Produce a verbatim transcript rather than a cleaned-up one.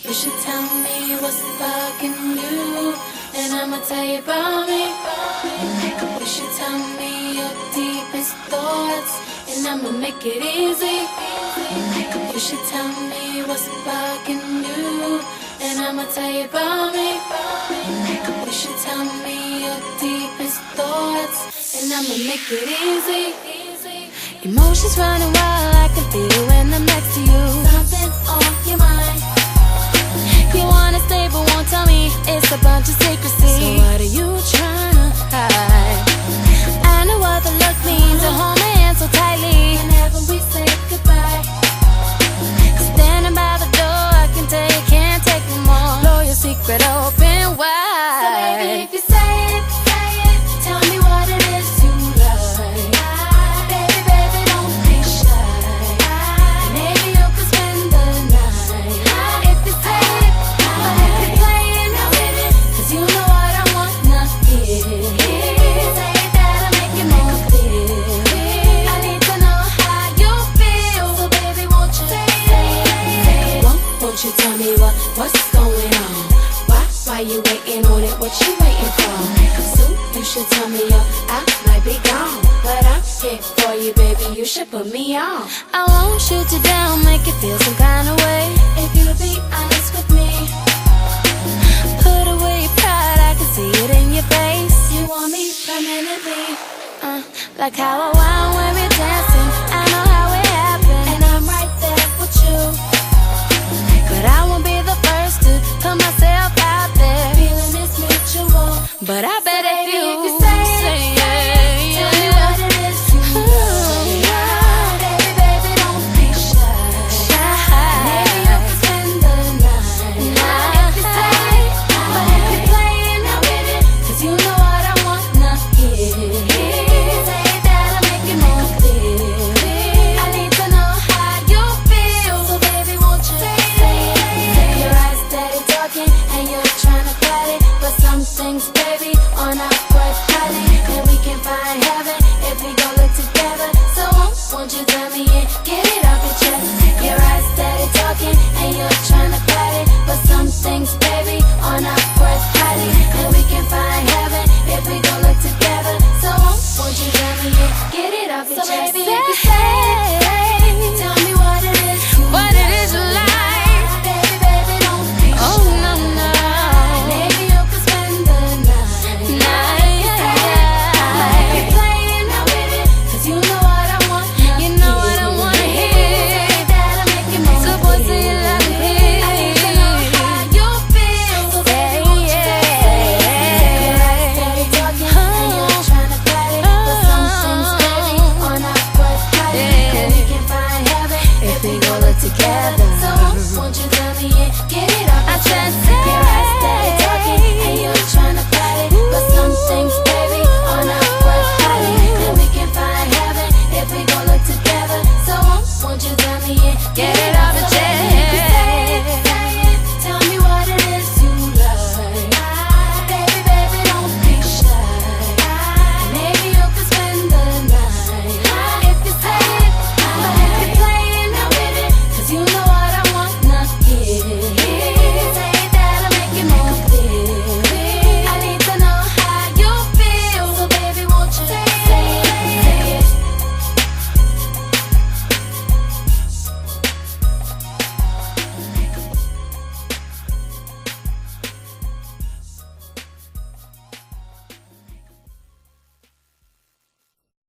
You should tell me what's bugging you, and I'ma tell you about me. You should tell me your deepest thoughts, and I'ma make it easy. You should tell me what's bugging you, and I'ma tell you about me. You should tell me your deepest thoughts, and I'ma make it easy. Emotions running wild, I can feel it when I'm next to you. Something's on your mind. You wanna stay but won't tell me, it's a bunch of secrecy. So what are you trying to hide? I know what the look means, to hold my hand so tightly Whenever we say goodbye, standing by the door, I can tell you can't take no more. Blow your secret open wide. so baby, if you say it, say it, tell me what it is you like. Baby, baby, don't be shy. Maybe you could spend the night. If you say it, but if you're playing with it, 'cause you know what I wanna hear. Say that I make it more clear. I need to know how you feel, so baby, won't you say it? Won't, won't you tell me what, what's going on? Why, why you waiting on it? What you waiting for? Soon you should tell me, yo, I might be gone, but I'm here for you, baby. You should put me on. I won't shoot you down, make you feel some kind of way. If you be honest with me, Put away your pride, I can see it in your face. you want me permanently, uh, Like how I wound when we're dancing, I know how it happened. and I'm right there with you. But I won't be the first to put myself out there. Feeling is mutual. But I bet if Baby, you, if you say it, say say it, it, tell me what it is you like. Baby, baby, don't be shy. Maybe you could spend the night. If you say it, but if you're playing with it, 'cause you know what I wanna hear. Say that I make it more clear. I need to know how you feel, so baby, won't you say it? Your eyes steady talking, and you're trying to fight it, but some things, baby, are not worth hiding. And we can find heaven if we go look together. So won't, won't you tell me and get it off your chest? Your eyes steady talking, and you're trying to fight it, but some things, baby, are not worth hiding. And we can find heaven if we go look together. So won't, won't you tell me and get it off your So chest? baby, if you say